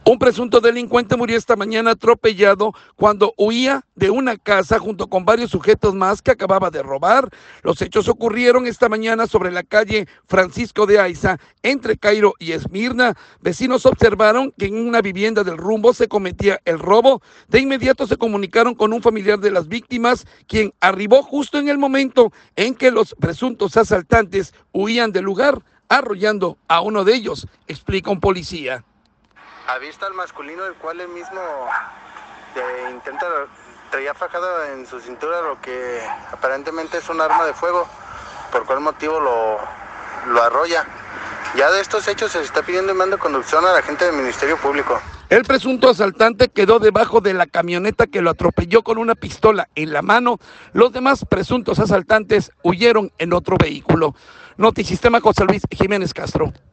Un presunto delincuente murió esta mañana atropellado cuando huía de una casa junto con varios sujetos más que acababa de robar. Los hechos ocurrieron esta mañana sobre la calle Francisco de Aiza, entre Cairo y Esmirna. Vecinos observaron que en una vivienda del Rumbo se cometía el robo. De inmediato se comunicaron con un familiar de las víctimas, quien arribó justo en el momento en que los presuntos asaltantes huían del lugar, arrollando a uno de ellos, explica un policía. Avista al masculino, el cual él mismo traía fajado en su cintura lo que aparentemente es un arma de fuego, por cual motivo lo arrolla. Ya de estos hechos se está pidiendo mando de conducción a la gente del Ministerio Público. El presunto asaltante quedó debajo de la camioneta que lo atropelló con una pistola en la mano. Los demás presuntos asaltantes huyeron en otro vehículo. Notisistema, José Luis Jiménez Castro.